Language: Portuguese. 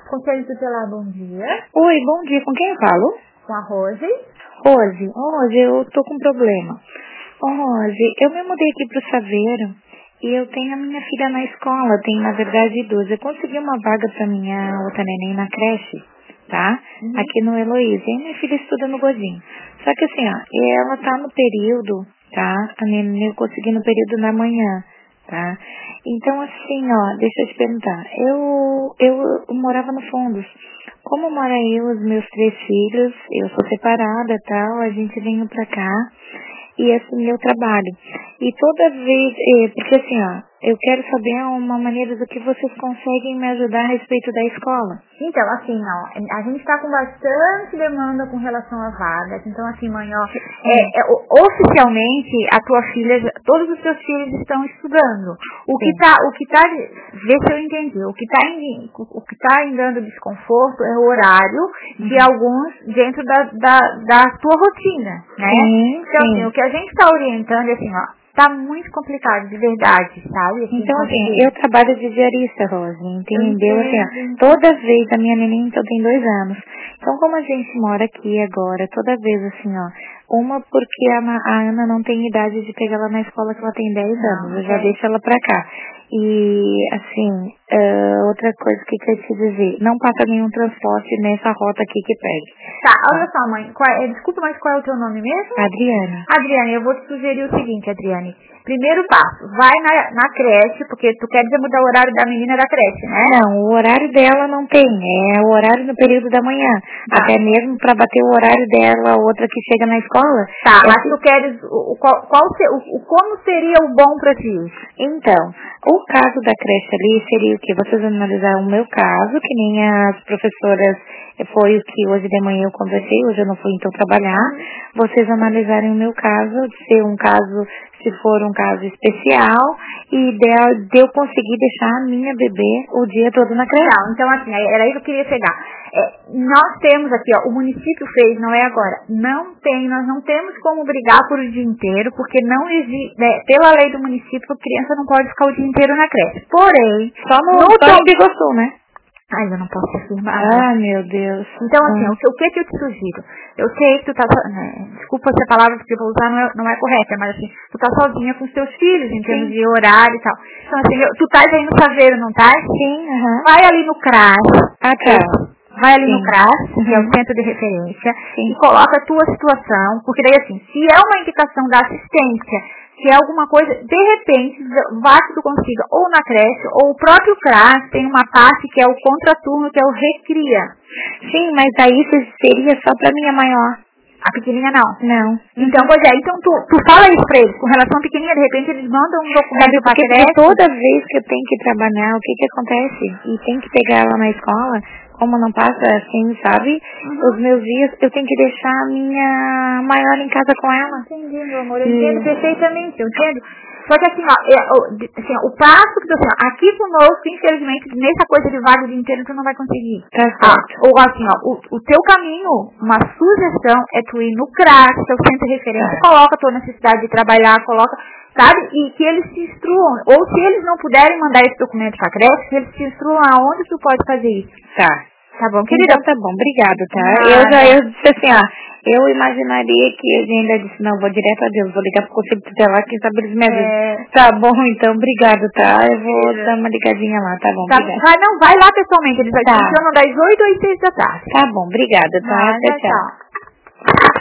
Conselho Tutelar, bom dia. Oi, bom dia. Com quem eu falo? Com a Rose. Rose, eu tô com um problema. Rose, eu me mudei aqui pro Saveiro e eu tenho a minha filha na escola, tenho na verdade 12. Eu consegui uma vaga pra minha outra neném na creche, tá? Aqui no Heloísa. E minha filha estuda no Godinho. Só que assim, ela tá no período, tá? A neném eu consegui no período da manhã, tá? Então assim, deixa eu te perguntar. Eu morava no Fundos. Como mora eu, os meus 3 filhos, eu sou separada e tal, a gente veio pra cá e assumi meu trabalho. E toda vez, porque assim, eu quero saber uma maneira do que vocês conseguem me ajudar a respeito da escola. Então, assim, a gente está com bastante demanda com relação a vagas. Então, assim, mãe, oficialmente, a tua filha, todos os teus filhos estão estudando. O que tá, vê se eu entendi, o que tá dando desconforto é o horário de alguns dentro da tua rotina, né? Então, assim, o que a gente está orientando é assim, tá muito complicado, de verdade, sabe? Então, assim, eu trabalho de diarista, Rose, entendeu? Assim, toda vez, a minha neném, então, tem 2 anos. Então, como a gente mora aqui agora, toda vez, assim, uma porque a Ana não tem idade de pegar ela na escola, que ela tem 10 anos, eu já deixo ela pra cá. E, assim, outra coisa que eu ia te dizer, não passa nenhum transporte nessa rota aqui que pegue. Tá, olha só, mãe, desculpa, mas qual é o teu nome mesmo? Adriane, eu vou te sugerir o seguinte, Adriane. Primeiro passo, vai na creche, porque tu quer dizer mudar o horário da menina da creche, né? Não, o horário dela não tem, é o horário no período da manhã. Tá. Até mesmo para bater o horário dela, outra que chega na escola. Tá, mas tu queres, como seria o bom pra ti? Então, o caso da creche ali seria o que? Vocês analisaram o meu caso, que nem as professoras, foi o que hoje de manhã eu conversei, hoje eu não fui então trabalhar. Vocês analisarem o meu caso, ser um caso, se for um caso especial, e de eu conseguir deixar a minha bebê o dia todo na creche. Então assim, era aí que eu queria chegar. Nós temos aqui, o município fez, não é agora, nós não temos como brigar por o dia inteiro, porque não existe, pela lei do município, a criança não pode ficar o dia inteiro na creche. Porém, só no Biguaçu, né? Ai, eu não posso afirmar. Ah, meu Deus. Então, assim, o que eu te sugiro? Eu sei que tu tá, desculpa se a palavra que eu vou usar não é correta, mas assim, tu tá sozinha com os teus filhos, em termos de horário e tal. Então, assim, tu estás aí no Saveiro, não tá? Sim, Vai ali no CRAS. Vai ali no CRAS, que é o centro de referência, e coloca a tua situação, porque daí assim, se é uma indicação da assistência, se é alguma coisa, de repente, vá que tu consiga, ou na creche, ou o próprio CRAS tem uma parte que é o contraturno, que é o Recria. Sim, mas aí seria só pra minha maior. A pequenininha não? Não. Então, pois é, então tu fala isso pra eles, com relação à pequenininha, de repente eles mandam um documento pra creche. Toda vez que eu tenho que trabalhar, o que acontece? E tem que pegar ela na escola, como não passa assim, sabe? Os meus dias, eu tenho que deixar a minha maior em casa com ela. Entendi, meu amor, eu entendo perfeitamente, eu entendo. Só que assim, o passo que aqui conosco, infelizmente, nessa coisa de vaga de inteiro, tu não vai conseguir. Ou assim, o teu caminho, uma sugestão é tu ir no CRAS, que é o centro de referência, coloca a tua necessidade de trabalhar, sabe? E que eles te instruam. Ou se eles não puderem mandar esse documento pra creche, que eles te instruam aonde tu pode fazer isso. Tá bom, querida? Então tá bom, obrigado, tá? Eu disse assim, eu imaginaria que ele ainda disse, não, vou direto a Deus, vou ligar pro Conselho Tutelar, quem sabe eles me ajudam. Tá bom, então, obrigado, tá? Eu vou dar uma ligadinha lá, tá bom, obrigada. Vai lá pessoalmente, eles funcionam das 8 às 6 da tarde. Tá bom, obrigada, tá? Tchau.